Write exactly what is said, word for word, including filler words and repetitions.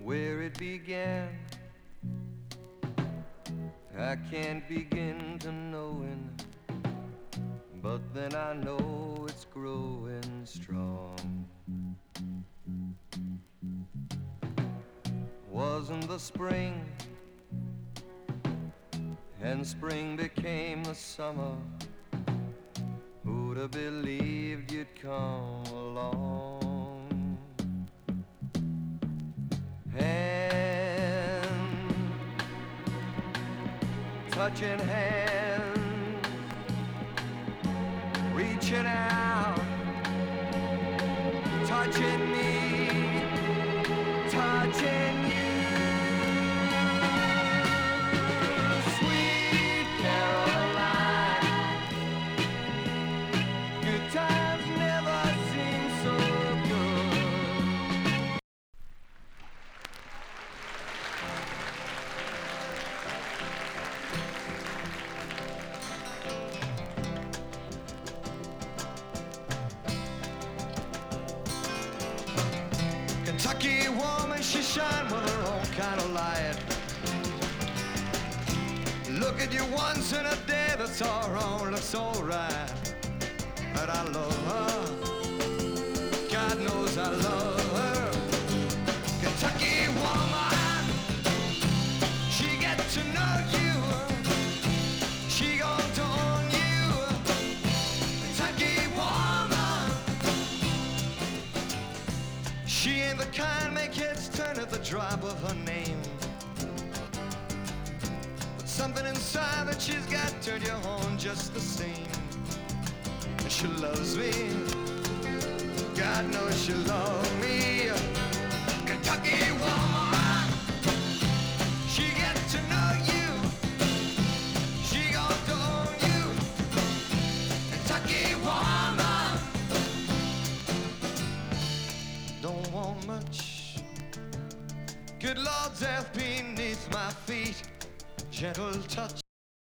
where it began. I can't begin to knowing, but then I know it's growing strong. Wasn't the spring, and spring became the summer. Who'd have believed you'd come along? Hand touching hands, reaching out, touching me, touching you. Sweet Caroline, good times never seem so good. Kentucky woman, she shine with her own kind of light. Look at you once in a day, that's all wrong, looks all right. But I love her, God knows I love her. Kentucky woman, she get to know you, she going to own you. Kentucky woman, she ain't the kind make heads turn at the drop of her name. But something inside that she's got turned you on just the same. And she loves me, God knows she loves me. Kentucky woman, she get to know you, she gon' to own you. Kentucky woman, don't want much, good Lord's earth beneath my feet, gentle touch